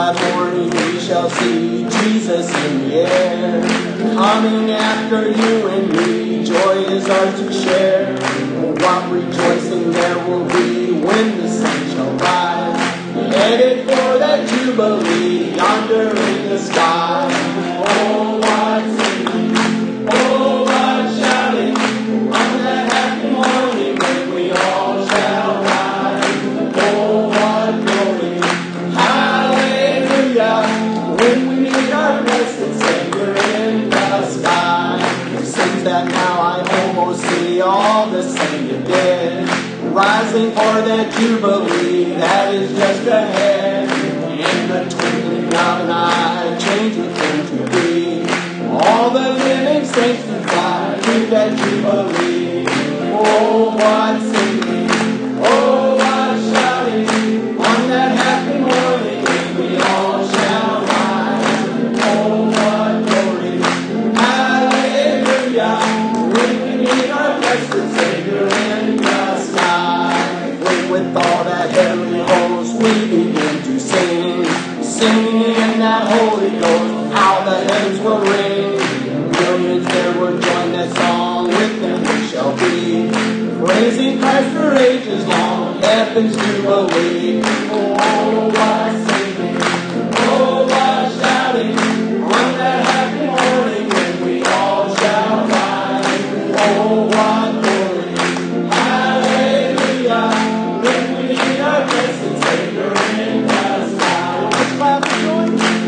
glad morning we shall see Jesus in the air. Coming after you and me, joy is ours to share. Oh, what rejoicing there will be when the sun shall rise. Headed for that Jubilee yonder in the sky. Oh, what singing, oh, what shouting on that happy morning when we all shall rise. Oh, what glory, hallelujah, when we meet our blessed Savior in the sky. Since that now I almost see all the sainted dead, rising for that Jubilee that is just ahead. In the twinkling of an eye, changing into be all the living saints to fly to that Jubilee. Oh, what singing, oh, what shouting on that happy morning when we all shall rise. Oh, what glory, hallelujah, when we meet our blessed Savior in the sky. With all that heavenly host we begin to sing, singing in that Holy Ghost, how the heavens will ring. Millions there will join that song, with them we shall be, praising Christ for ages long, heaven's Jubilee. Oh, what singing, oh, what shouting on that happy morning when we all shall rise. Oh, what glory, hallelujah, when we meet our blessed Savior in the sky. Let's clap for joy.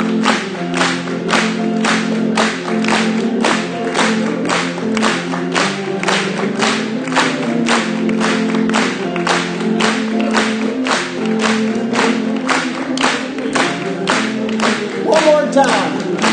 One more time.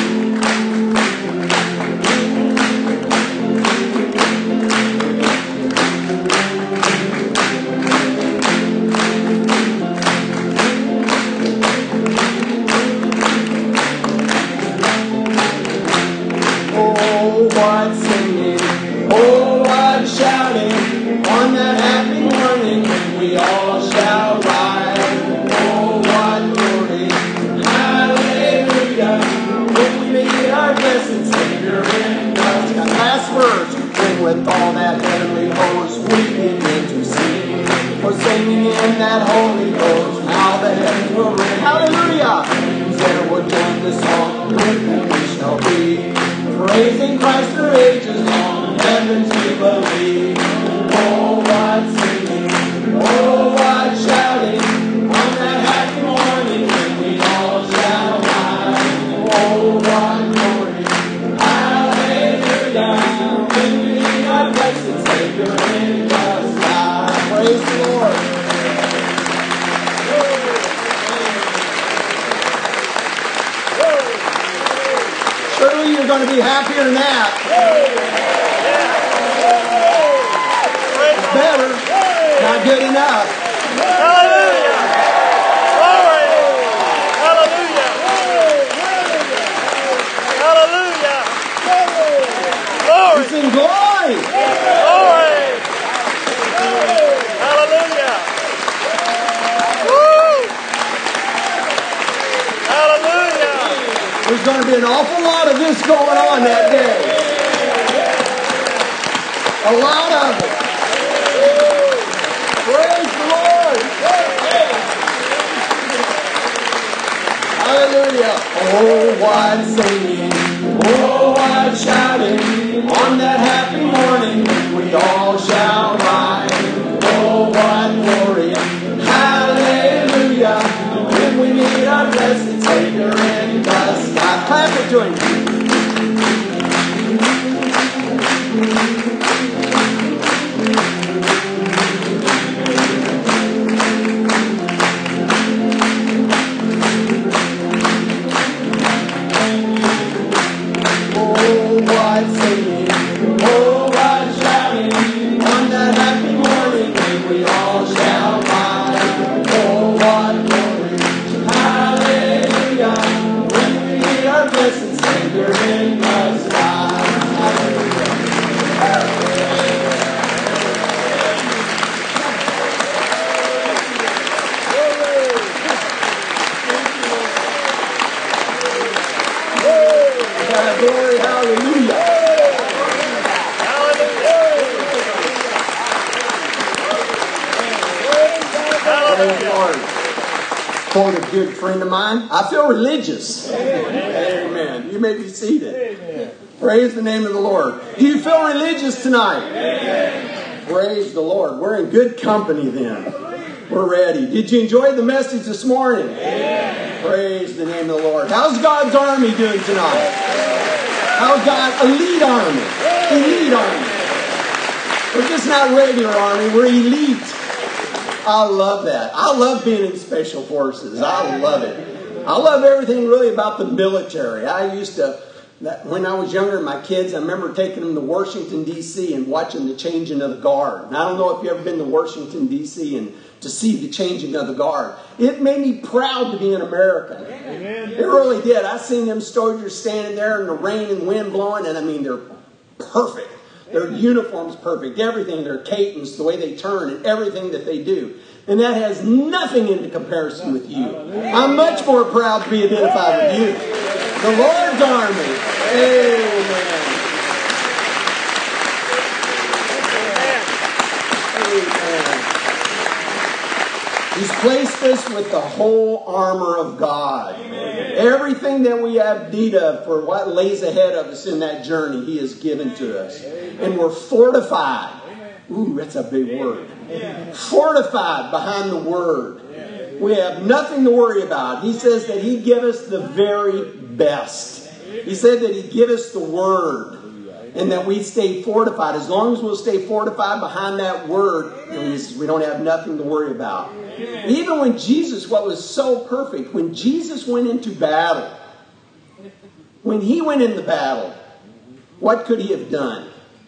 Oh, what singing, oh, what shouting on that happy morning when we all shall rise. Oh, what glory, hallelujah, when we meet our blessed Savior in the sky. Last verse, when with all that heavenly host we begin to sing, for singing in that Holy Ghost, how the heavens will ring. Hallelujah! There will join the song, with whom we shall be, praising Christ for ages long, heaven's Jubilee. Oh, what singing, oh, what shouting on that happy morning when we all shall rise. Oh, what glory, hallelujah, when we meet our blessed Savior in the sky. Praise the Lord. Surely you're going to be happier than that. It's better, not good enough. Hallelujah! Glory! Hallelujah! Hallelujah! Glory! It's in glory. Glory! Hallelujah! Woo! Hallelujah! There's going to be an awful lot of this going on that day. A lot of it. Praise the Lord. Hallelujah. Oh, what singing, oh, what shouting on that happy morning when we all shall rise. Oh, what glory, hallelujah, when we meet our blessed Savior in the sky. Clap it to him. Savior glory, hallelujah. Praise the Lord. Quote a good friend of mine. I feel religious. Amen. You may be seated. Praise the name of the Lord. Do you feel religious tonight? Praise the Lord. We're in good company then. We're ready. Did you enjoy the message this morning? Praise the name of the Lord. How's God's army doing tonight? How's God's elite army? Elite army. We're just not regular army. We're elite. I love that. I love being in special forces. I love it. I love everything really about the military. I used to, when I was younger, my kids, I remember taking them to Washington, D.C. and watching the changing of the guard. And I don't know if you've ever been to Washington, D.C. and to see the changing of the guard. It made me proud to be an American. Amen. It really did. I seen them soldiers standing there in the rain and wind blowing, and I mean, they're perfect. Their uniform's perfect. Everything, their cadence, the way they turn, and everything that they do. And that has nothing into comparison with you. I'm much more proud to be identified with you. The Lord's army. Amen. Amen. He's placed us with the whole armor of God. Everything that we have need of for what lays ahead of us in that journey, He has given to us. And we're fortified. Ooh, that's a big word. Fortified behind the Word. We have nothing to worry about. He says that He give us the very best. He said that He give us the Word. And that we stay fortified. As long as we'll stay fortified behind that Word, we don't have nothing to worry about. Even when Jesus, what was so perfect, when Jesus went into battle, when He went into battle, what could He have done?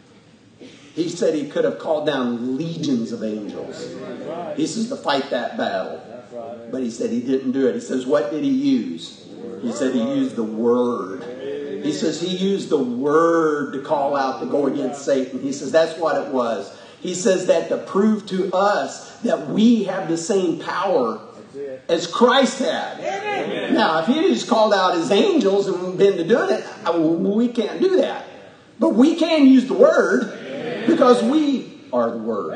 He said He could have called down legions of angels. He says to fight that battle. But He said He didn't do it. He says, what did He use? He said He used the Word. He says He used the Word to call out to go against Satan. He says that's what it was. He says that to prove to us that we have the same power as Christ had. Amen. Now, if He had just called out His angels and been to doing it, we can't do that. But we can use the Word because we are the Word.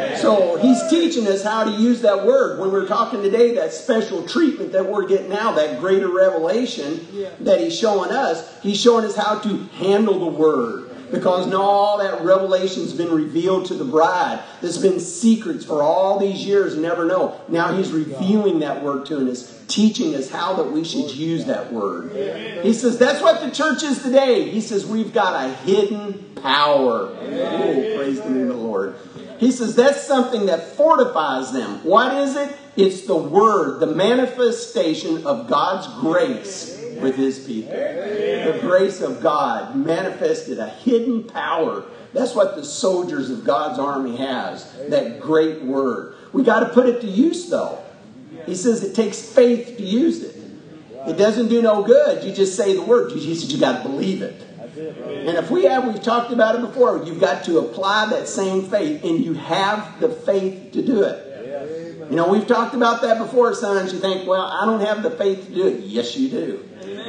So He's teaching us how to use that Word. When we're talking today, that special treatment that we're getting now, that greater revelation that He's showing us how to handle the Word. Because now all that revelation's been revealed to the bride. There's been secrets for all these years and never know. Now He's revealing that Word to us, teaching us how that we should use that Word. He says that's what the church is today. He says we've got a hidden power. Oh, praise the name of the Lord. He says that's something that fortifies them. What is it? It's the Word, the manifestation of God's grace with His people. The grace of God manifested, a hidden power. That's what the soldiers of God's army has, that great Word. We got to put it to use though. He says it takes faith to use it. It doesn't do no good. You just say the Word. He says you got to believe it. And if we've talked about it before, you've got to apply that same faith, and you have the faith to do it. You know, we've talked about that before, sons. You think, well, I don't have the faith to do it. Yes, you do.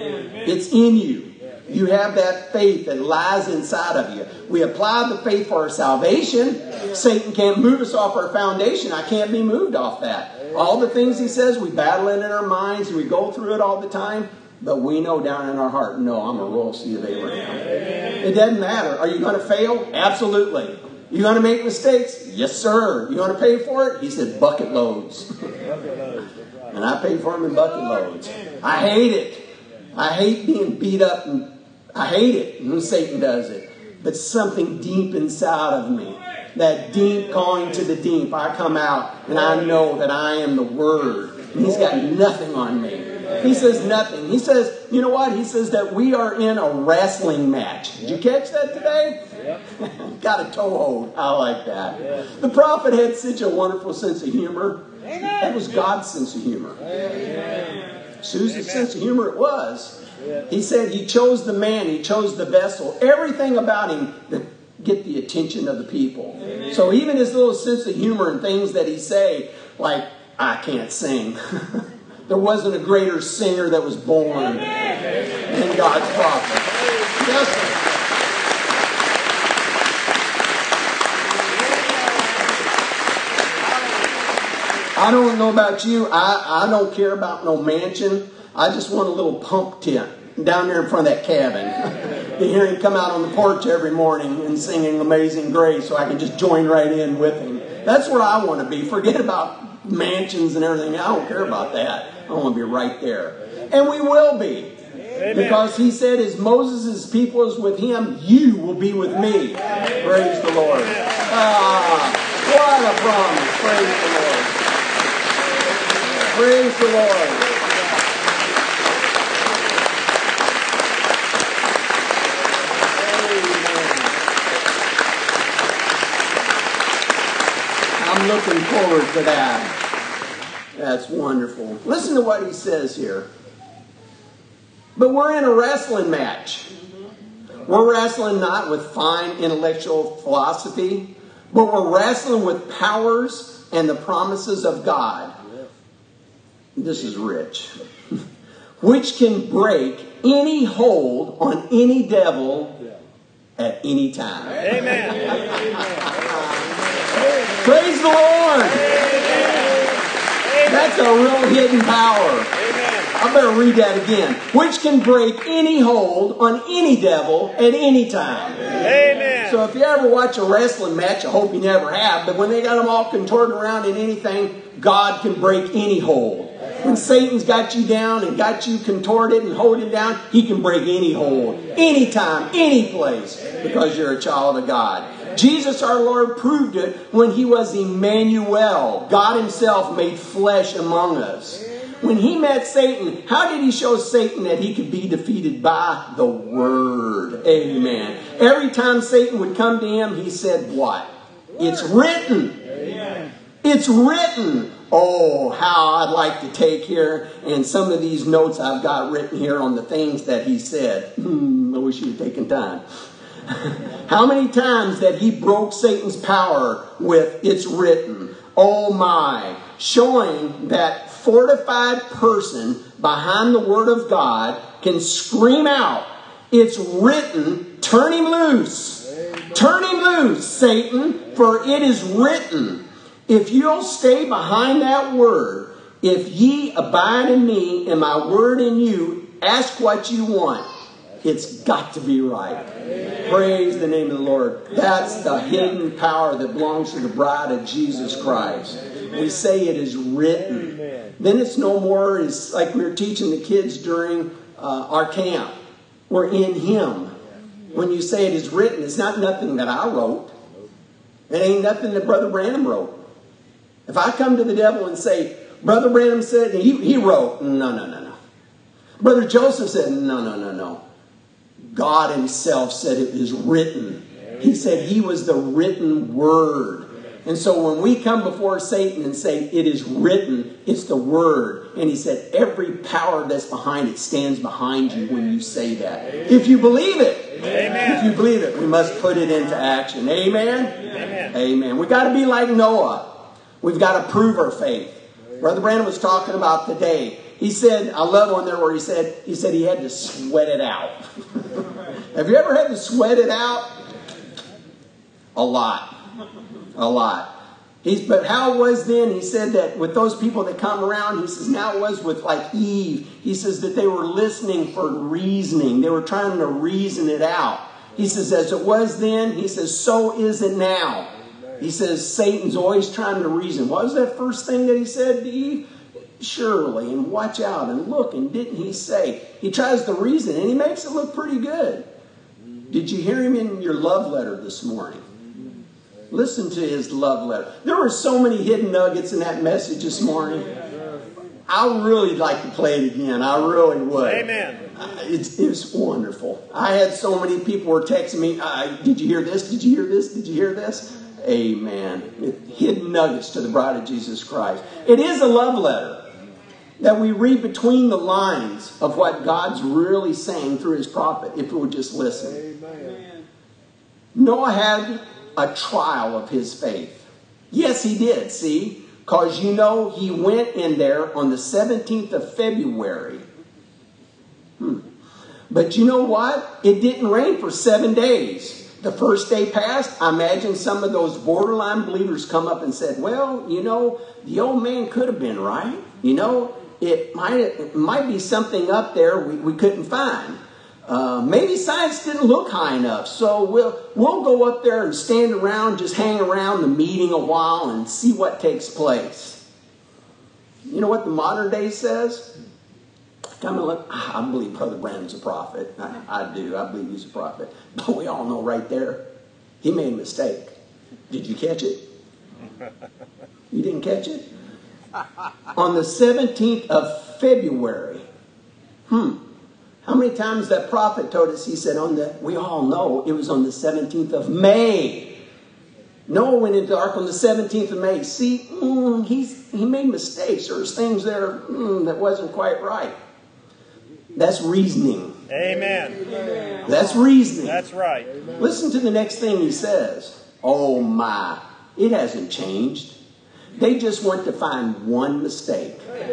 It's in you. You have that faith that lies inside of you. We apply the faith for our salvation. Satan can't move us off our foundation. I can't be moved off that. All the things he says, we battle it in our minds. We go through it all the time. But we know down in our heart, no, I'm a royal seed of Abraham. It doesn't matter. Are you going to fail? Absolutely. You going to make mistakes? Yes, sir. You going to pay for it? He said bucket loads. And I paid for them in bucket loads. I hate it. I hate being beat up, and I hate it when Satan does it. But something deep inside of me, that deep calling to the deep, I come out and I know that I am the Word. And He's got nothing on me. He says nothing. He says, you know what? He says that we are in a wrestling match. Did you catch that today? Got a toe hold. I like that. The prophet had such a wonderful sense of humor. That was God's sense of humor. Susan's sense of humor it was. He said He chose the man. He chose the vessel. Everything about Him to get the attention of the people. So even his little sense of humor and things that he say, like, I can't sing. There wasn't a greater singer that was born than God's prophet. vessel. I don't know about you. I don't care about no mansion. I just want a little pump tent down there in front of that cabin. To hear him come out on the porch every morning and singing Amazing Grace so I can just join right in with him. That's where I want to be. Forget about mansions and everything. I don't care about that. I want to be right there. And we will be. Amen. Because he said, as Moses' people is with him, you will be with me. Praise the Lord. What a promise. Praise the Lord. Praise the Lord. I'm looking forward to that. That's wonderful. Listen to what he says here. But we're in a wrestling match. We're wrestling not with fine intellectual philosophy, but we're wrestling with powers and the promises of God. This is rich. Which can break any hold on any devil at any time. Amen. Praise the Lord. That's a real hidden power. I better read that again. Which can break any hold on any devil at any time. Amen. So if you ever watch a wrestling match, I hope you never have, but when they got them all contorted around in anything, God can break any hold. When Satan's got you down and got you contorted and holding down, he can break any hold. Anytime, any place, because you're a child of God. Jesus our Lord proved it when he was Emmanuel, God himself made flesh among us. When he met Satan, how did he show Satan that he could be defeated? By the Word. Amen. Every time Satan would come to him, he said what? It's written. It's written. Oh, how I'd like to take here and some of these notes I've got written here on the things that he said. I wish you'd taken time. How many times that he broke Satan's power with it's written. Oh my. Showing that fortified person behind the Word of God can scream out, it's written, turn him loose. Turn him loose, Satan, for it is written. If you'll stay behind that word, if ye abide in me and my word in you, ask what you want. It's got to be right. Praise the name of the Lord. That's the hidden power that belongs to the bride of Jesus Christ. We say it is written. Then it's no more, it's like we were teaching the kids during our camp. We're in him. When you say it is written, it's not nothing that I wrote. It ain't nothing that Brother Branham wrote. If I come to the devil and say, Brother Branham said, and he wrote, no. Brother Joseph said, no. God himself said it is written. He said he was the written word. And so when we come before Satan and say it is written, it's the word. And he said every power that's behind it stands behind you when you say that. If you believe it. Amen. If you believe it, we must put it into action. Amen? Amen. We've got to be like Noah. We've got to prove our faith. Brother Brandon was talking about today. He said, I love one there where he said he had to sweat it out. Have you ever had to sweat it out? A lot. But how it was then, he said that with those people that come around, he says now it was with like Eve. He says that they were listening for reasoning. They were trying to reason it out. He says as it was then, he says so is it now. He says Satan's always trying to reason. What was that first thing that he said to Eve? Surely, and watch out, and look, and didn't he say? He tries to reason, and he makes it look pretty good. Did you hear him in your love letter this morning? Listen to his love letter. There were so many hidden nuggets in that message this morning. I would really like to play it again. I really would. Amen. It was wonderful. I had so many people were texting me, did you hear this? Did you hear this? Did you hear this? Amen. Hidden nuggets to the bride of Jesus Christ. It is a love letter that we read between the lines of what God's really saying through his prophet, if we would just listen. Amen. Noah had a trial of his faith. Yes, he did, see? Because you know he went in there on the 17th of February. But you know what? It didn't rain for 7 days. The first day passed. I imagine some of those borderline believers come up and said, well, you know, the old man could have been right. You know, it might be something up there we couldn't find. Maybe science didn't look high enough, so we'll go up there and stand around, just hang around the meeting a while and see what takes place. You know what the modern day says? I believe Brother Branham's a prophet. I do. I believe he's a prophet. But we all know right there, he made a mistake. Did you catch it? You didn't catch it? On the 17th of February. How many times that prophet told us, he said, we all know it was on the 17th of May. Noah went into the ark on the 17th of May. See, he made mistakes. There was things there that wasn't quite right. That's reasoning. Amen. That's reasoning. That's right. Listen to the next thing he says. Oh my, it hasn't changed. They just want to find one mistake.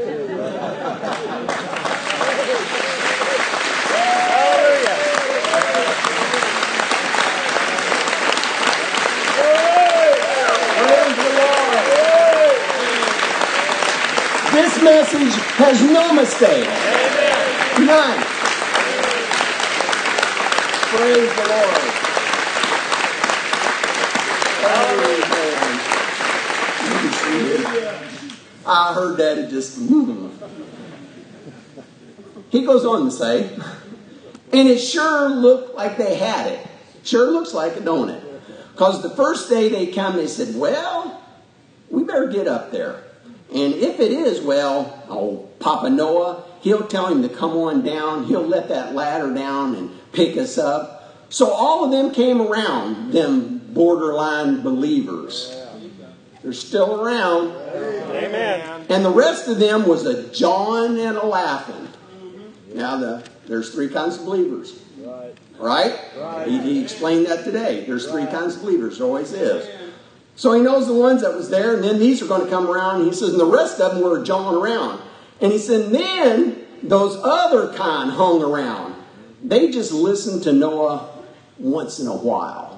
This message has no mistake. None. Praise the Lord. I heard that it just... He goes on to say, and it sure looked like they had it. Sure looks like it, don't it? Because the first day they come, they said, well, we better get up there. And if it is, well, Papa Noah, he'll tell him to come on down. He'll let that ladder down and pick us up. So all of them came around, them borderline believers. They're still around. Amen. And the rest of them was a jawing and a laughing. Now, there's three kinds of believers. Right? He explained that today. There's three kinds of believers. There always is. So he knows the ones that was there, and then these are going to come around. And he says, and the rest of them were jawing around. And he said, and then those other kind hung around. They just listened to Noah once in a while.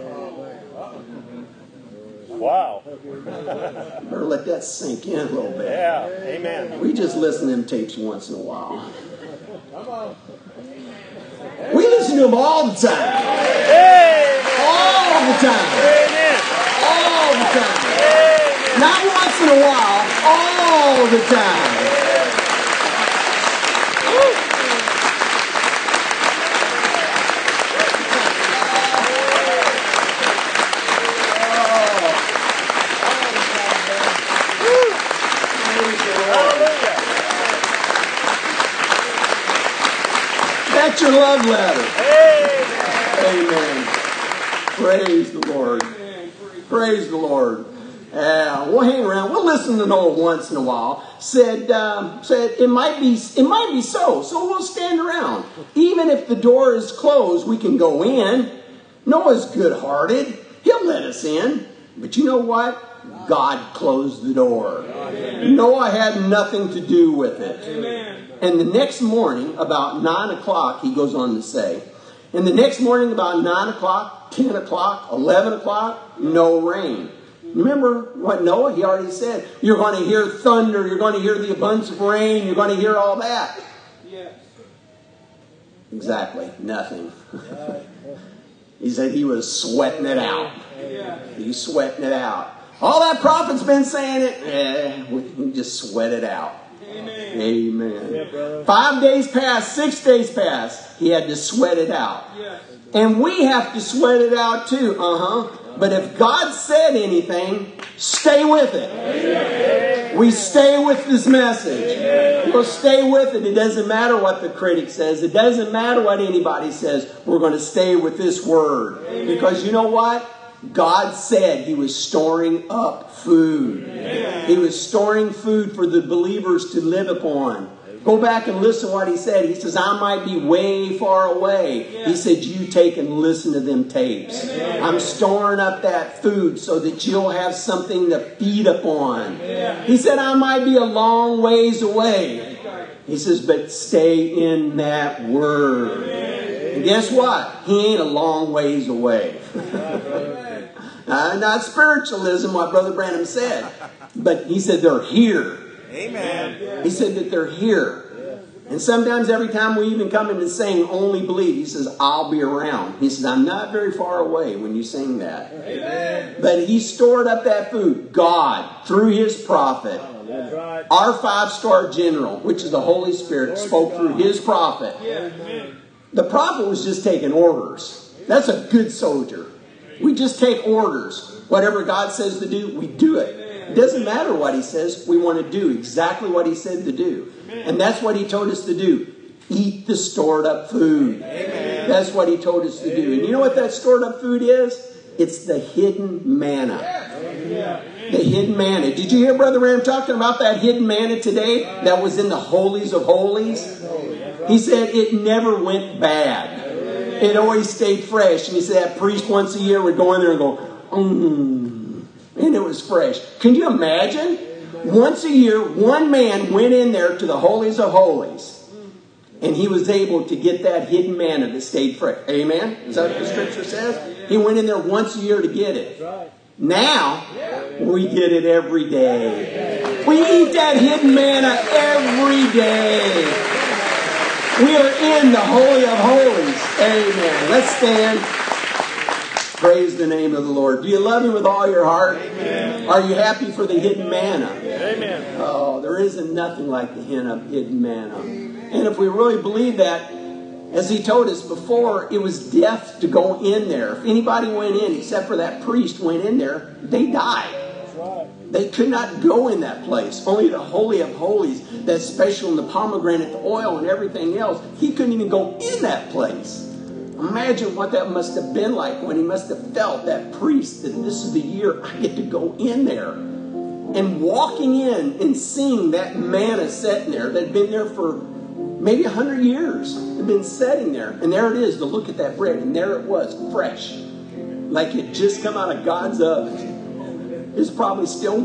Wow. Better let that sink in a little bit. Yeah. Amen. We just listen to them tapes once in a while. We listen to them all the time. Amen. All the time. Amen. All the time. Amen. Not once in a while, all the time. That's your love letter. Amen. Praise the Lord. Praise the Lord. We'll hang around. We'll listen to Noah once in a while. Said it might be so. So we'll stand around. Even if the door is closed, we can go in. Noah's good-hearted. He'll let us in. But you know what? God closed the door. Amen. Noah had nothing to do with it. Amen. And the next morning, about 9 o'clock, he goes on to say, and the next morning about 9 o'clock, 10 o'clock, 11 o'clock, no rain. Remember what Noah, he already said, you're going to hear thunder, you're going to hear the abundance of rain, you're going to hear all that. Yes. Exactly, nothing. He said he was sweating it out. He's sweating it out. All that prophet's been saying it, we can just sweat it out. Amen. Amen. Yeah, 5 days passed, 6 days passed. He had to sweat it out. Yes. And we have to sweat it out too. But if God said anything, stay with it. Amen. We stay with this message. Amen. We'll stay with it. It doesn't matter what the critic says. It doesn't matter what anybody says. We're going to stay with this word. Amen. Because you know what? God said He was storing up food. Amen. He was storing food for the believers to live upon. Go back and listen to what He said. He says, I might be way far away. Yeah. He said, you take and listen to them tapes. Amen. I'm storing up that food so that you'll have something to feed upon. Yeah. He said, I might be a long ways away. He says, but stay in that word. And guess what? He ain't a long ways away. Not spiritualism, what Brother Branham said. But he said they're here. Amen. He said that they're here. And sometimes every time we even come into saying only believe, he says, I'll be around. He says, I'm not very far away when you sing that. Amen. But he stored up that food. God, through his prophet, That's right. our 5-star general, which is the Holy Spirit, spoke through his prophet. The prophet was just taking orders. That's a good soldier. We just take orders. Whatever God says to do, we do it. It doesn't matter what he says. We want to do exactly what he said to do. And that's what he told us to do. Eat the stored up food. Amen. That's what he told us to do. And you know what that stored up food is? It's the hidden manna. The hidden manna. Did you hear Brother Ram talking about that hidden manna today that was in the holies of holies? He said it never went bad. It always stayed fresh. And he said that priest once a year would go in there and go, and it was fresh. Can you imagine? Once a year, one man went in there to the holies of holies. And he was able to get that hidden manna that stayed fresh. Amen? Is that what the scripture says? He went in there once a year to get it. Now, we get it every day. We eat that hidden manna every day. We are in the Holy of Holies. Amen. Let's stand. Praise the name of the Lord. Do you love Him with all your heart? Amen. Are you happy for the hidden manna? Amen. Oh, there isn't nothing like the hidden manna. And if we really believe that, as he told us before, it was death to go in there. If anybody went in, except for that priest went in there, they died. They could not go in that place. Only the Holy of Holies, that special in the pomegranate, the oil, and everything else, he couldn't even go in that place. Imagine what that must have been like when he must have felt, that priest, that this is the year I get to go in there. And walking in and seeing that manna sitting there that had been there for maybe 100 years. It had been sitting there. And there it is to look at that bread. And there it was, fresh. Like it just come out of God's oven. It's probably still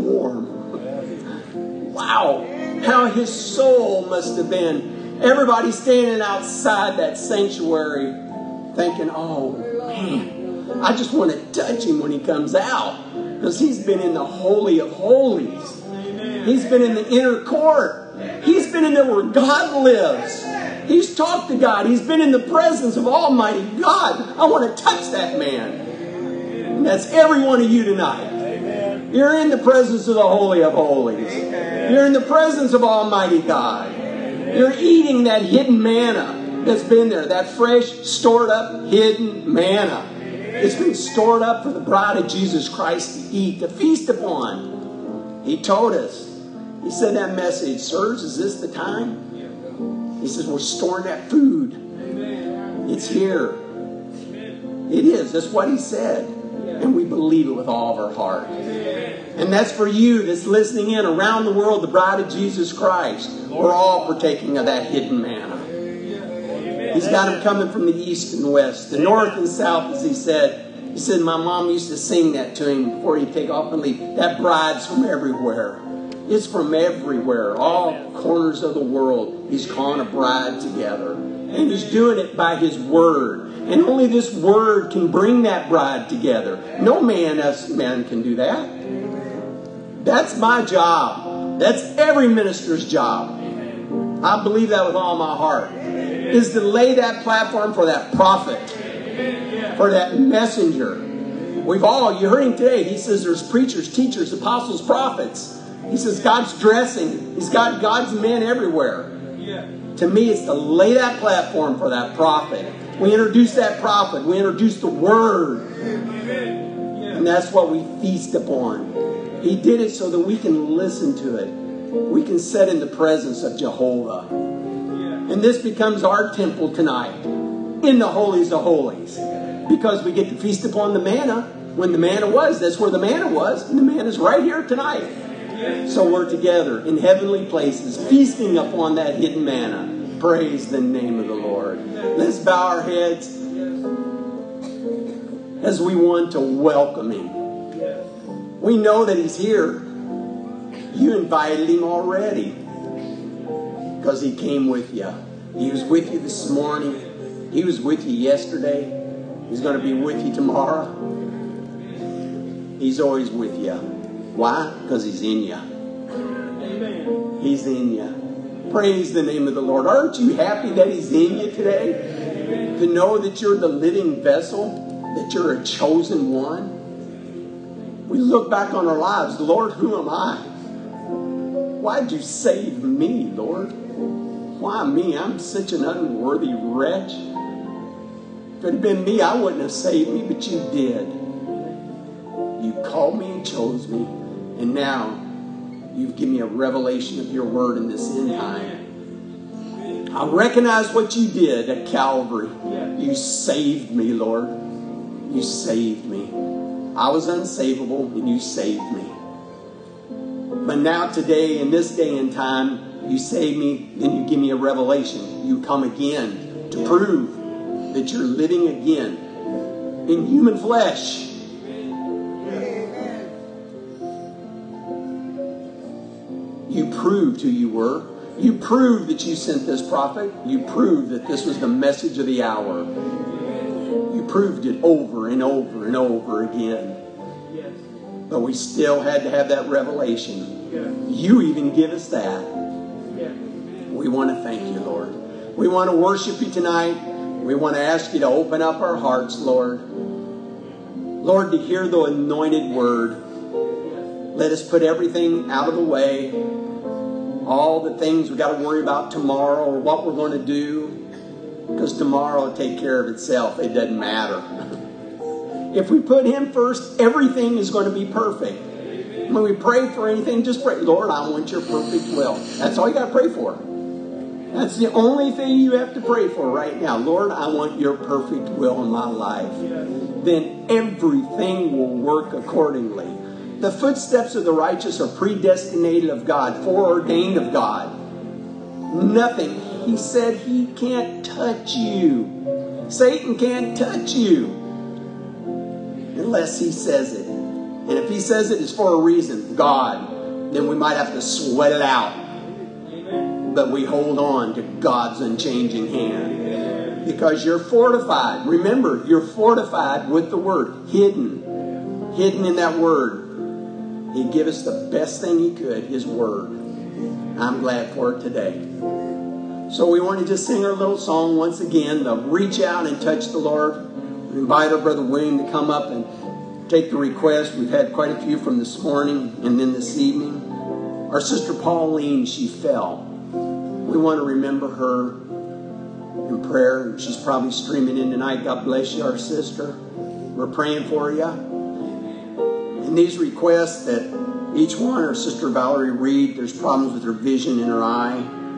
warm. Wow. How his soul must have been. Everybody standing outside that sanctuary thinking, oh man, I just want to touch him when he comes out. Because he's been in the Holy of Holies. He's been in the inner court. He's been in there where God lives. He's talked to God. He's been in the presence of Almighty God. I want to touch that man. And that's every one of you tonight. You're in the presence of the Holy of Holies. You're in the presence of Almighty God. You're eating that hidden manna that's been there. That fresh, stored up, hidden manna. It's been stored up for the bride of Jesus Christ to eat, to feast upon. He told us. He said that message, sirs, is this the time? He says, we're storing that food. It's here. It is. That's what he said. And we believe it with all of our heart. And that's for you that's listening in around the world, the bride of Jesus Christ. We're all partaking of that hidden manna. He's got them coming from the east and west, the north and south, as he said. He said, my mom used to sing that to him before he'd take off and leave. That bride's from everywhere. It's from everywhere, all corners of the world. He's calling a bride together. And he's doing it by his word. And only this word can bring that bride together. No man can do that. That's my job. That's every minister's job. I believe that with all my heart. Is to lay that platform for that prophet. For that messenger. You heard him today. He says there's preachers, teachers, apostles, prophets. He says God's dressing. He's got God's men everywhere. To me, it's to lay that platform for that prophet. We introduce that prophet. We introduce the word. And that's what we feast upon. He did it so that we can listen to it. We can sit in the presence of Jehovah. And this becomes our temple tonight. In the holies of holies. Because we get to feast upon the manna. When the manna was, that's where the manna was. And the manna's right here tonight. So we're together in heavenly places, feasting upon that hidden manna. Praise the name of the Lord. Let's bow our heads as we want to welcome Him. We know that He's here. You invited Him already. because He came with you. He was with you this morning. He was with you yesterday. He's going to be with you tomorrow. He's always with you. Why? Because He's in you. Amen. He's in you. Praise the name of the Lord. Aren't you happy that He's in you today? To know that you're the living vessel, that you're a chosen one. We look back on our lives. Lord, who am I? Why'd you save me, Lord? Why me? I'm such an unworthy wretch. If it had been me, I wouldn't have saved me, but you did. You called me and chose me. And now, you've given me a revelation of your word in this end time. I recognize what you did at Calvary. You saved me, Lord. You saved me. I was unsavable, and you saved me. But now today, in this day and time, you save me, then you give me a revelation. You come again to prove that you're living again in human flesh. You proved who you were. You proved that you sent this prophet. You proved that this was the message of the hour. You proved it over and over and over again. But we still had to have that revelation. You even give us that. We want to thank you, Lord. We want to worship you tonight. We want to ask you to open up our hearts, Lord. Lord, to hear the anointed word. Let us put everything out of the way. All the things we got to worry about tomorrow or what we're going to do. Because tomorrow will take care of itself. It doesn't matter. If we put Him first, everything is going to be perfect. When we pray for anything, just pray, Lord, I want your perfect will. That's all you got to pray for. That's the only thing you have to pray for right now. Lord, I want your perfect will in my life. Then everything will work accordingly. The footsteps of the righteous are predestinated of God, foreordained of God. Nothing. He said He can't touch you. Satan can't touch you unless He says it. And if He says it, it's for a reason, God. Then we might have to sweat it out. But we hold on to God's unchanging hand. Because you're fortified. Remember, you're fortified with the Word. Hidden in that Word. He'd give us the best thing He could, His Word. I'm glad for it today. So we want to just sing our little song once again, the Reach Out and Touch the Lord. We invite our Brother William to come up and take the request. We've had quite a few from this morning and then this evening. Our sister Pauline, she fell. We want to remember her in prayer. She's probably streaming in tonight. God bless you, our sister. We're praying for you. And these requests that each one, our sister Valerie Reed, there's problems with her vision in her eye.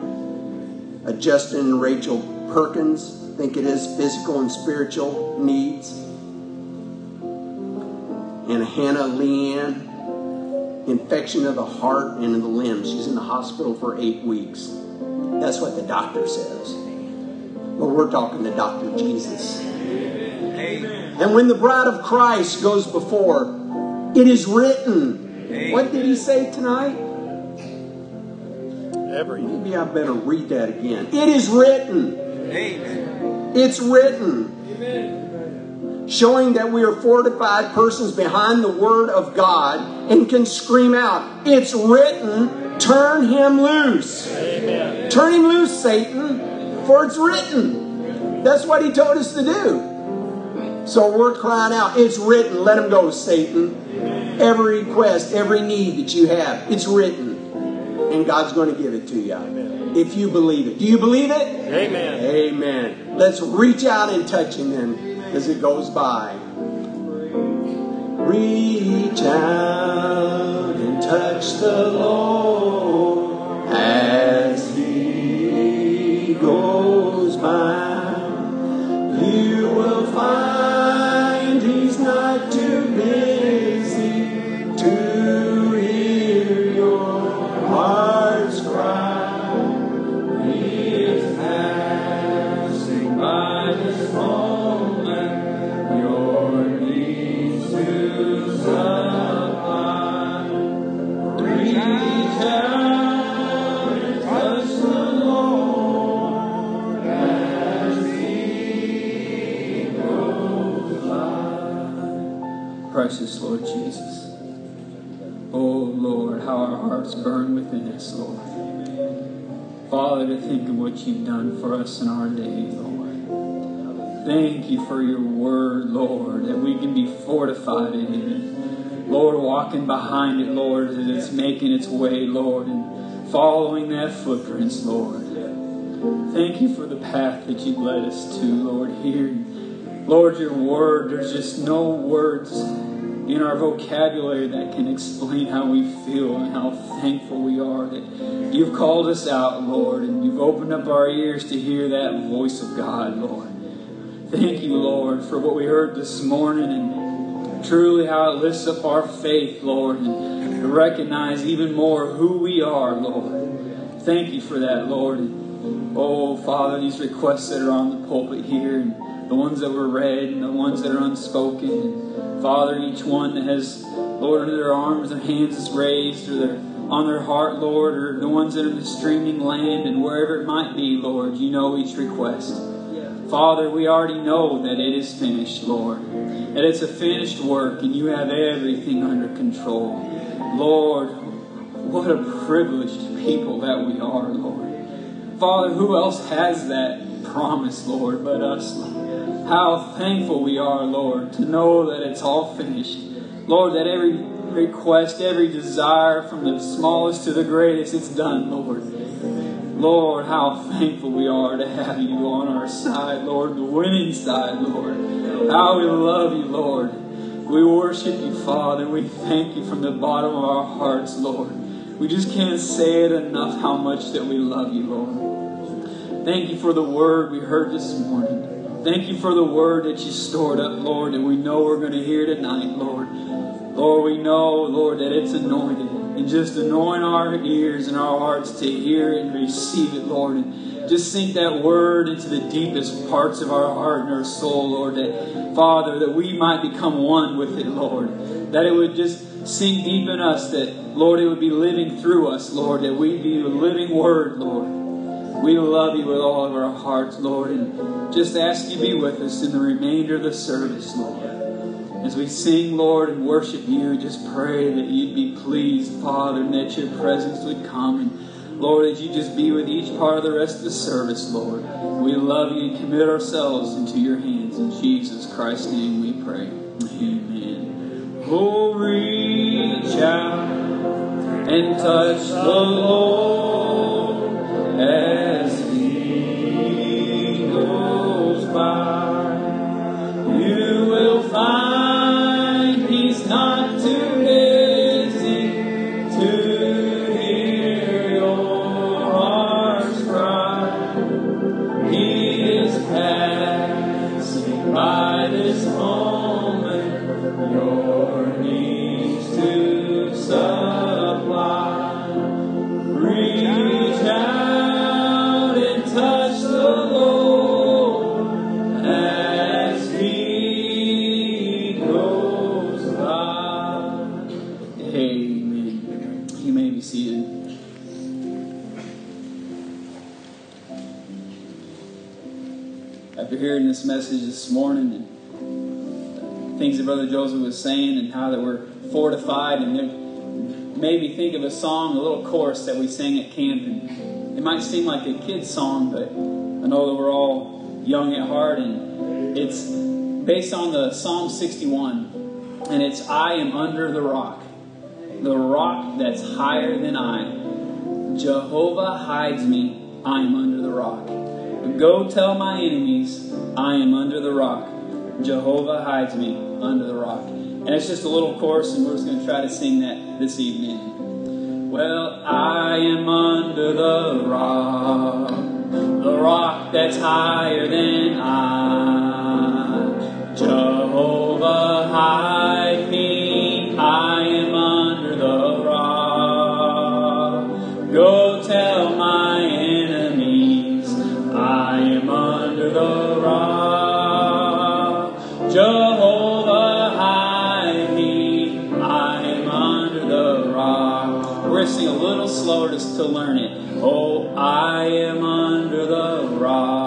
Justin and Rachel Perkins, I think it is physical and spiritual needs. And Hannah Leanne, infection of the heart and of the limbs. She's in the hospital for 8 weeks. That's what the doctor says. But we're talking to Dr. Jesus. Amen. And when the bride of Christ goes before, it is written. Amen. What did he say tonight? Maybe I better read that again. It is written. Amen. It's written. Amen. Showing that we are fortified persons behind the Word of God and can scream out, it's written, turn him loose. Amen. Turn him loose, Satan, for it's written. That's what he told us to do. So we're crying out, it's written, let him go, Satan. Amen. Every request, every need that you have, it's written. And God's going to give it to you. Amen. If you believe it. Do you believe it? Amen. Amen. Let's reach out and touch him then as it goes by. Reach out and touch the Lord as he goes by. You will find he's not too busy to hear your heart's cry. He is passing by this moment, your needs to supply. Reach out and touch the Lord. precious Lord Jesus. Oh Lord, how our hearts burn within us, Lord. Father, to think of what you've done for us in our day, Lord. Thank you for your word, Lord, that we can be fortified in it. Lord, walking behind it, Lord, as it's making its way, Lord, and following that footprints, Lord. Thank you for the path that you've led us to, Lord, here. Lord, your word, there's just no words in our vocabulary that can explain how we feel and how thankful we are that you've called us out, Lord, and you've opened up our ears to hear that voice of God, Lord. Thank you, Lord, for what we heard this morning and truly how it lifts up our faith, Lord, and to recognize even more who we are, Lord. Thank you for that, Lord. Oh, Father, these requests that are on the pulpit here, and the ones that were read, and the ones that are unspoken, and Father, each one that has, Lord, under their arms, their hands is raised, or on their heart, Lord, or the ones that are in the streaming land, and wherever it might be, Lord, you know each request. Father, we already know that it is finished, Lord, that it's a finished work, and you have everything under control. Lord, what a privileged people that we are, Lord. Father, who else has that promise, Lord, but us, Lord? How thankful we are, Lord, to know that it's all finished. Lord, that every request, every desire, from the smallest to the greatest, it's done, Lord. Lord, how thankful we are to have you on our side, Lord, the winning side, Lord. How we love you, Lord. We worship you, Father. We thank you from the bottom of our hearts, Lord. We just can't say it enough how much that we love you, Lord. Thank you for the word we heard this morning. Thank you for the word that you stored up, Lord, that we know we're going to hear tonight, Lord. Lord, we know, Lord, that it's anointed. And just anoint our ears and our hearts to hear and receive it, Lord. And just sink that word into the deepest parts of our heart and our soul, Lord. That, Father, that we might become one with it, Lord. That it would just sink deep in us. That, Lord, it would be living through us, Lord. That we'd be a living word, Lord. We love you with all of our hearts, Lord. And just ask you to be with us in the remainder of the service, Lord. As we sing, Lord, and worship you, just pray that you'd be pleased, Father, and that your presence would come. And Lord, that you just be with each part of the rest of the service, Lord. We love you and commit ourselves into your hands. In Jesus Christ's name we pray. Amen. Oh, reach out and touch the Lord as he goes by. You will find not too busy to hear your heart's cry. He is passing by this moment, your needs to supply. Reach out and touch the Lord as he goes. Amen. You may be seated. After hearing this message this morning and things that Brother Joseph was saying and how that we're fortified, and it made me think of a song, a little chorus that we sang at camp. And it might seem like a kid's song, but I know that we're all young at heart, and it's based on the Psalm 61, and it's I am under the rock. The rock that's higher than I. Jehovah hides me, I am under the rock. Go tell my enemies, I am under the rock. Jehovah hides me under the rock. And it's just a little chorus, and we're just going to try to sing that this evening. Well, I am under the rock that's higher than I. Jehovah hide me, I am under the rock. Go tell my enemies, I am under the rock. Jehovah hide me, I am under the rock. We're going to sing a little slower just to learn it. Oh, I am under the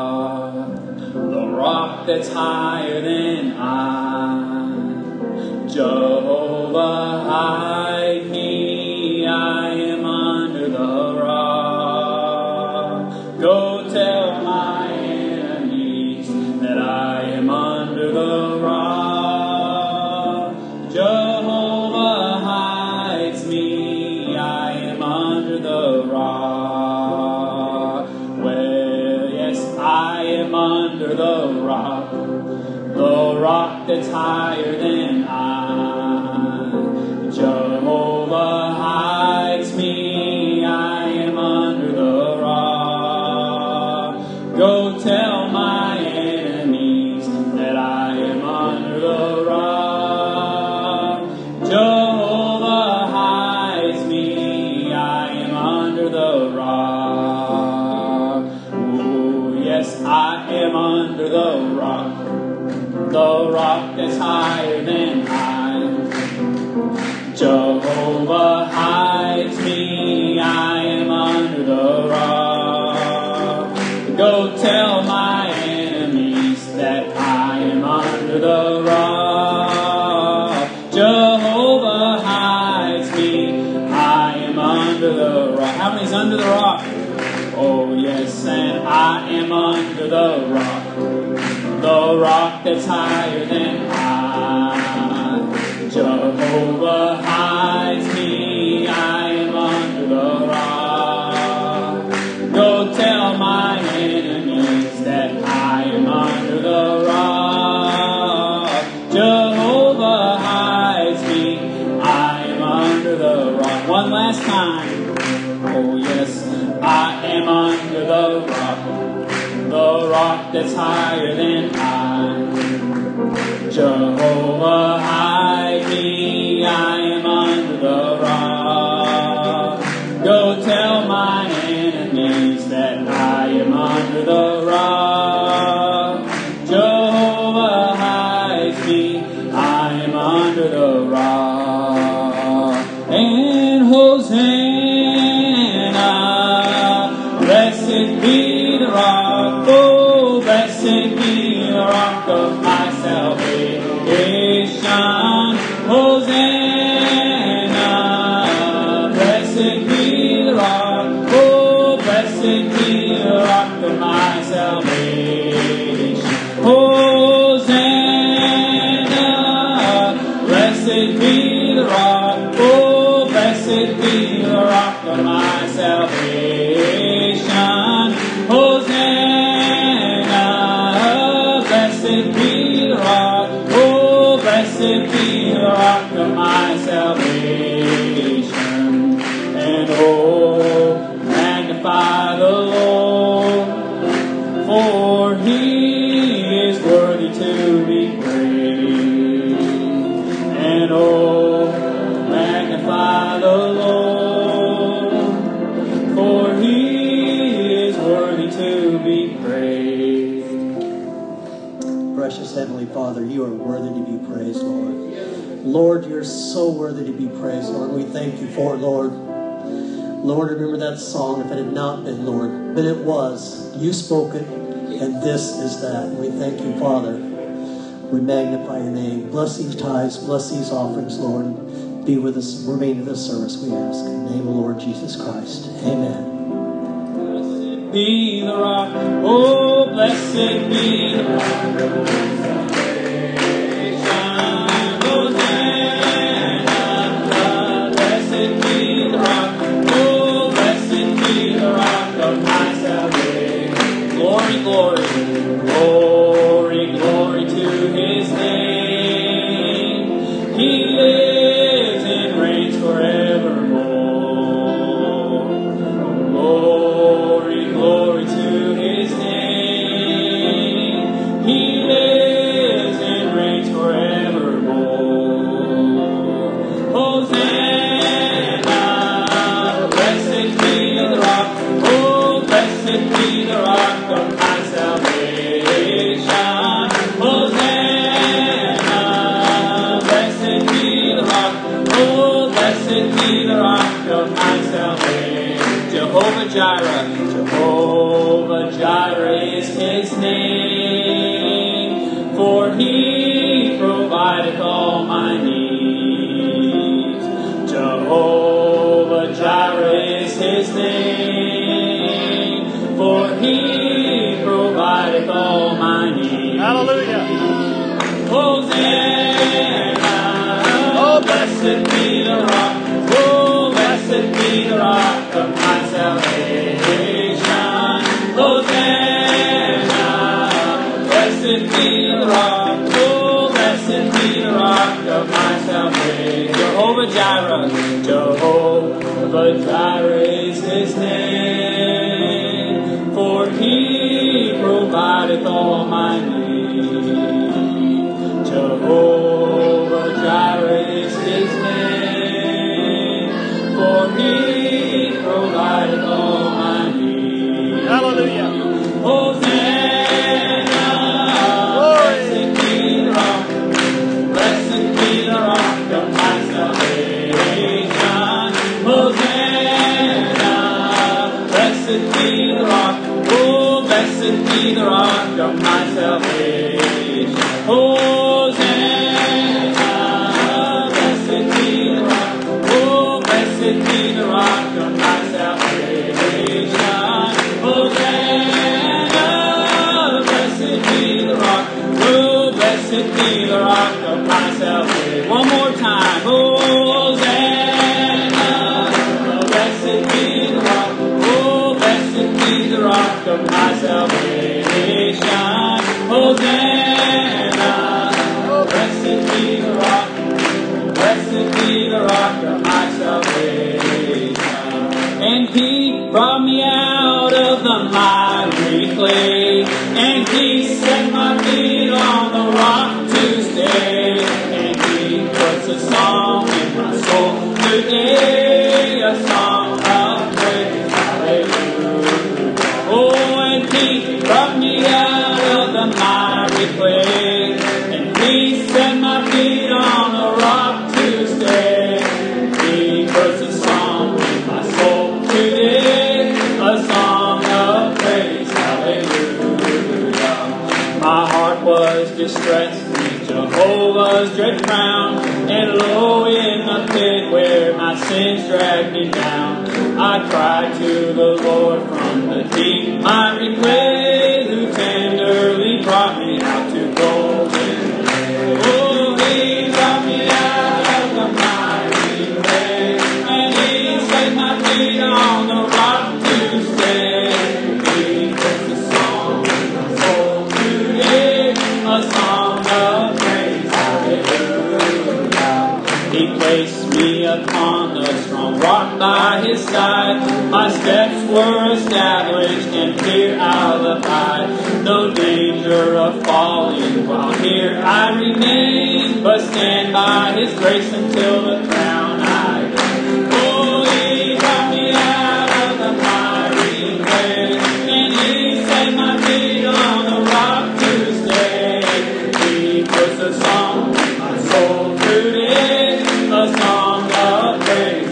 rock that's higher than I. Jehovah, hide me, I am under the rock. Go tell my enemies that I am under the rock. Jehovah hides me, I am under the rock. Well, yes, I am under the rock that's higher than I. Jehovah hides me, I am under the rock. Go tell my enemies that I am under the rock. Jehovah hides me, I am under the rock. Oh, yes, I am under the rock that's higher than I. Jehovah hides me, I am under the rock. Go tell my enemies that I am under the rock. Jehovah hides me, I am under the rock. How many's under the rock? Oh yes, and I am under the rock that's higher than I. Jehovah hides me, I am under the rock. Go tell my enemies that I am under the rock. Jehovah hides me, I am under the rock. One last time. Oh yes, I am under the rock that's higher than I. Jehovah hide me, I am under the rock. Go tell my enemies that I am under the rock. Jehovah hides me, I am under the rock. And Hosanna, blessed be the rock, oh, blessed be the rock of my salvation. Hosanna, blessed be the rock, oh, blessed be the rock of my salvation. Hosanna, blessed be the rock, oh, blessed be the rock of my salvation. Hosanna, blessed be the rock, oh, blessed be the rock of my salvation. And oh, magnify the Lord, for He is worthy to be praised. And oh, magnify the Lord, for He is worthy to be praised. Precious Heavenly Father, you are worthy to be praised, Lord. Lord, you're so worthy to be praised, Lord. We thank you for it, Lord. Lord, remember that song, if it had not been, Lord, but it was. You spoke it, and this is that. We thank you, Father. We magnify your name. Bless these tithes, bless these offerings, Lord. Be with us, remain in this service, we ask. In the name of the Lord Jesus Christ. Amen. Blessed be the rock, oh, blessed be the rock. Glory, glory, glory to His name. He lives and reigns forevermore. Glory, glory to His name. He lives and reigns forevermore. Hosanna, blessed be the rock. Oh, blessed be the rock of my salvation. Hosanna, blessed be the rock. Oh, blessed be the rock of my salvation. Jehovah Jireh, Jehovah Jireh is His name, for He provideth all my needs. Jehovah Jireh is his name, for he provideth all my needs. Hallelujah. Hosanna, oh blessed be the rock, oh blessed be the rock of my salvation. Hosanna, blessed be the rock, oh blessed be the rock of my salvation. Jehovah Jireh, Jehovah Jireh is his name, for he provideth all my needs. Jehovah Jireh is his name, for he provideth all my needs. Hallelujah. Hosanna, blessed be the rock, blessed be the rock of my salvation. Hosanna, blessed be the rock, oh blessed be the rock of my salvation. Hosanna, blessed be the rock, oh blessed be the rock of my salvation. Hosanna, blessed be the rock, oh blessed be the rock of my salvation. One more time. Hosanna, blessed be the rock, oh blessed be the rock of my salvation. Hosanna, blessed be the rock, blessed be the rock of my salvation. And he brought me out of the miry clay, and he set my feet on the rock to stay. And he puts a song in my soul today, a song of praise. Hallelujah. Oh, and he brought me out of the miry clay, and he set my feet on the rock to stay. He puts a song in my soul today, a song of praise. Hallelujah. My heart was distressed in Jehovah's dread crown, and low in the pit where my sins dragged me down, I cried to the Lord from the deep miry clay, who tenderly brought me out to golden day. Oh, he brought me out of the miry clay, and he set my feet on the rock to stay. He puts a song in my soul today, a song of praise. Hallelujah. He placed me upon the strong rock by his side. My steps were established and fear out of hide. No danger of falling while here I remain, but stand by his grace until the crown I gain. Oh, he brought me out of the miry clay, and he set my feet on the rock to stay. He puts a song in my soul today, a song of praise.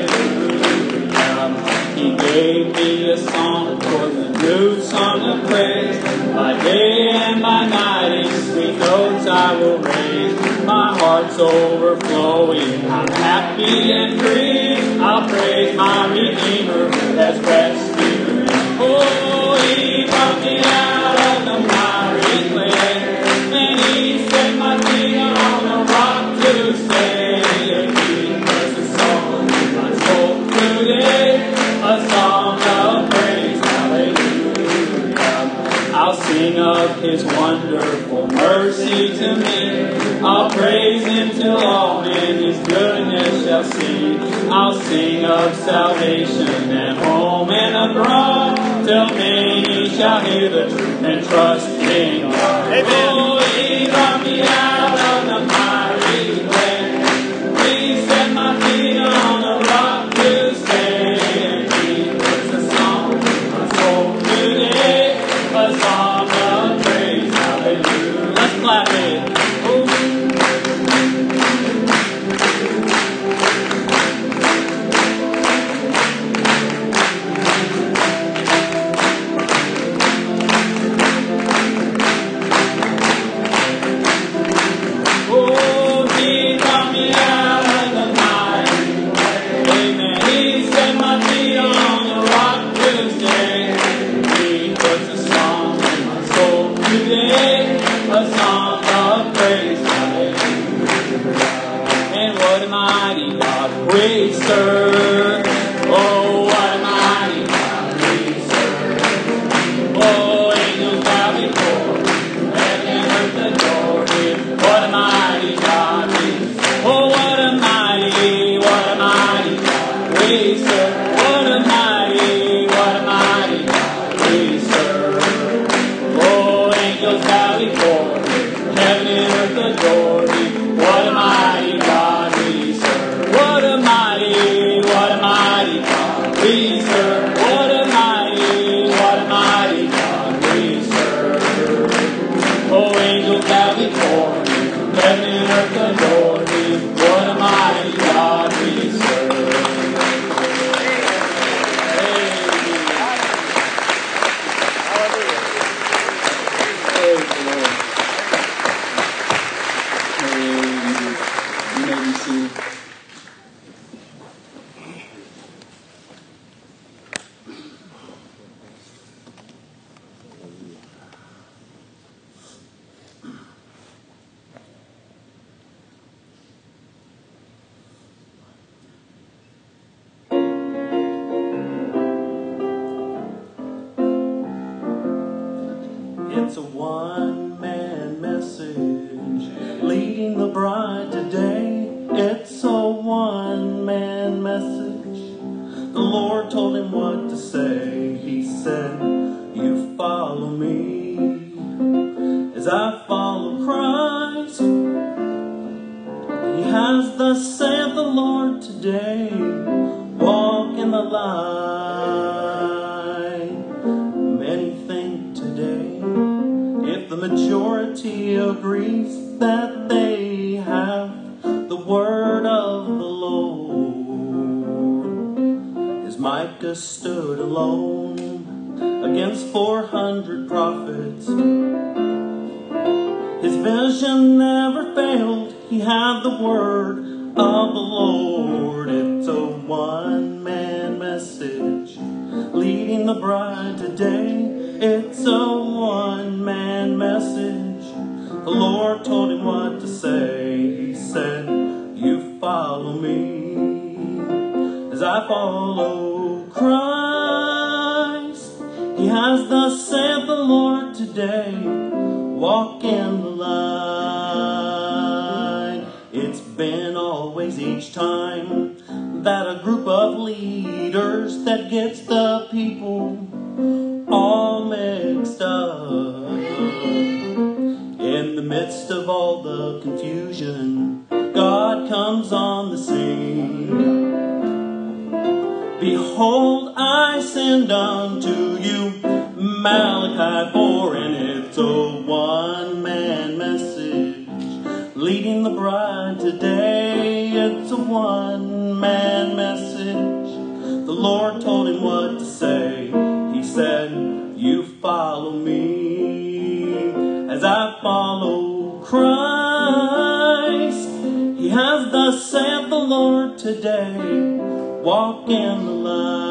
Hallelujah. He gave me a song for the new song of praise. By day and by night in sweet notes I will raise. My heart's overflowing, I'm happy and free. I'll praise my Redeemer that's rescued me. Oh, he brought me out of the miry clay, and he set my feet on the rock to stay. And he puts a song in my soul today, a song of praise. Hallelujah. I'll sing of his wonderful mercy to me. I'll praise him till all men his goodness shall see. I'll sing of salvation at home and abroad, till many shall hear the truth and trust in God. Amen. Oh, he brought me out of the miry clay. He set my feet on the rock to stay. And he puts a song in my soul today, a song of praise. Hallelujah. Let's clap it. we serve. Oh, what a mighty God we serve. Oh, angels bow before, heaven and earth adore Him. What a mighty God we serve. Oh, what a mighty God we serve. What a mighty God we serve. Oh, angels bow before Him, heaven and earth adore Him. What a mighty God we serve. What a mighty God we serve. What a mighty God we serve. Oh, angels bow before Him, heaven and earth adore Him. What a mighty God we serve. Praise the Lord. Amen. You may be seated. It's a one-man message leading the bride today. It's a one-man message. The Lord told him what to say. He said, you follow me as I follow Christ. He has thus saith the Lord today. Walk in the light. Many think today, if the majority agrees that they have the word of the Lord, as Micah stood alone against 400 prophets, his vision never failed. He had the word of the Lord. It's a one-man message leading the bride today. It's a one-man message. The Lord told him what to say. He said, you follow me as I follow Christ. He has thus said the Lord today. Walk in the light. It's been always each time that a group of leaders that gets the people all mixed up. In the midst of all the confusion, God comes on the scene. Behold, I send unto you Malachi 4, and it's a one-man message leading the bride today. It's a one-man message. The Lord told him what to say. He said, you follow me as I follow Christ. He has thus saith the Lord today. Walk in the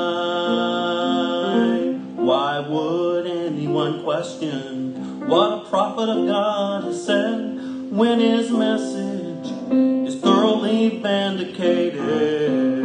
light. Why would anyone question what a prophet of God has said when his message is thoroughly vindicated,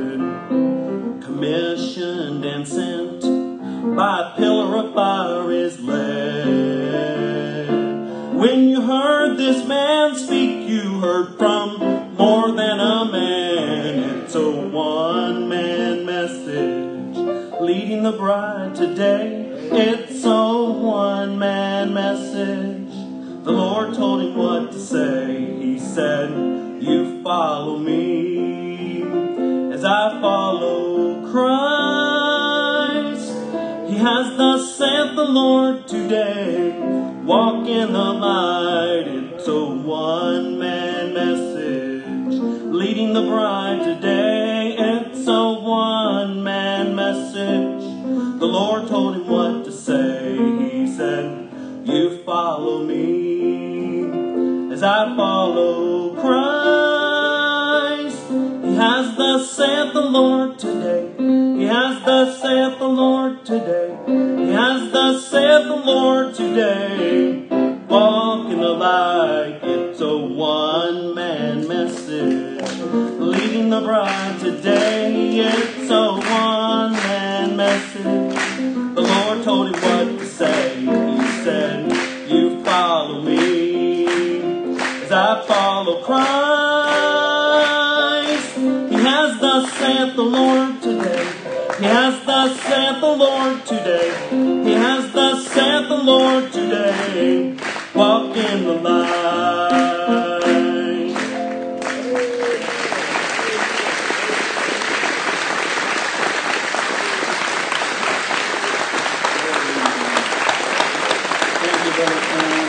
commissioned and sent by a pillar of fire is led? When you heard this man speak, you heard from more than a man. It's a one-man message leading the bride today. It's a one-man message. The Lord told him what to say. He said, you follow me as I follow Christ. He has thus saith the Lord today. Walk in the light. It's a one-man message leading the bride today. It's a one-man message. The Lord told him what to say. He said, you follow me as I follow Christ. He has thus saith the Lord today. He has thus saith the Lord today. He has thus saith the Lord today. Walk in the light. It's a one-man message leading the the bride today. It's a one-man message. The Lord told him what to say. He said, you follow me as I follow Christ. He has thus saith the Lord today. He has thus saith the Lord today. He has thus saith the Lord today. Walk in the light. Thank you, Brother Sam.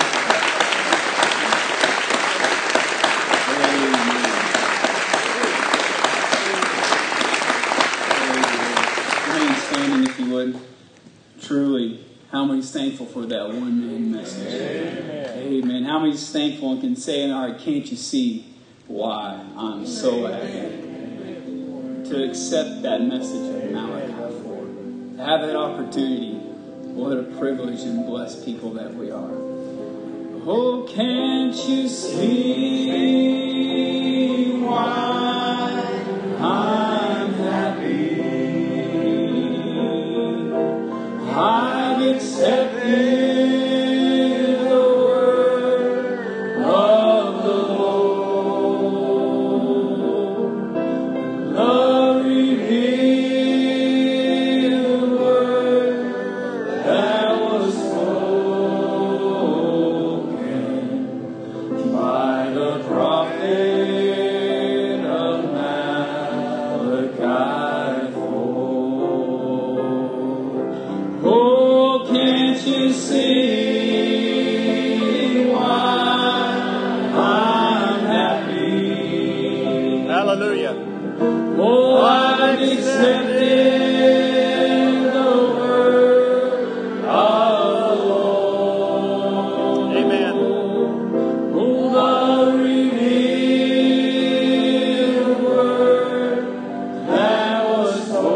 Remain standing if you would. Truly, how many's thankful for that one-man message? Amen. How many's thankful and can say in our heart, can't you see why I'm so happy to accept that message of Malachi 4? To have that opportunity, what a privilege and blessed people that we are. Oh, can't you see why I'm happy? I've accepted the word of the Lord, the revealed word that was spoken by the prophet of Malachi 4. Oh, can't you see why I'm happy? Hallelujah. Oh, I've accepted the word of the Lord. Amen. Oh, the revealed word that was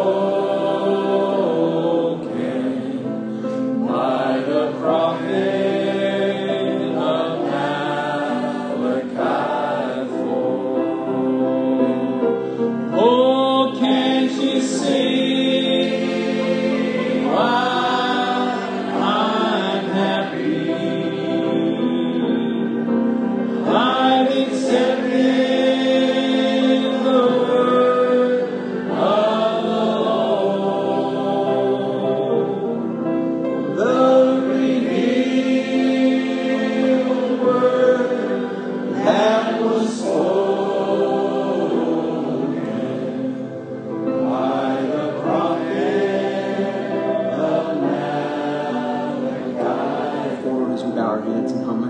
spoken by the prophet of Malachi 4. Oh, can't you see why I'm happy? I've accepted the word of the Lord, the revealed word that was spoken by the prophet of Malachi. Forward as we bow our heads and hum it.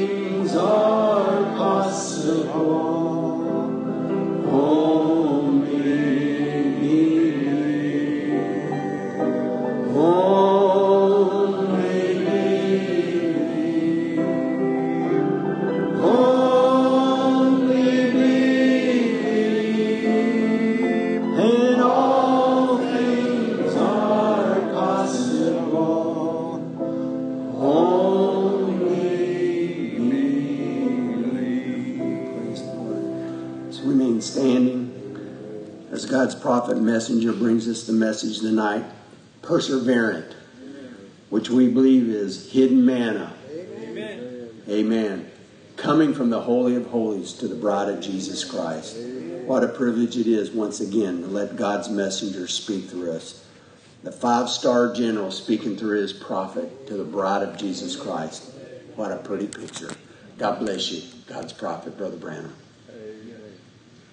All things are possible. Only As God's prophet and messenger brings us the message tonight, perseverant, which we believe is hidden manna. Amen. Amen. Coming from the Holy of Holies to the bride of Jesus Christ. What a privilege it is, once again, to let God's messenger speak through us. The 5-star general speaking through his prophet to the bride of Jesus Christ. What a pretty picture. God bless you, God's prophet, Brother Branham.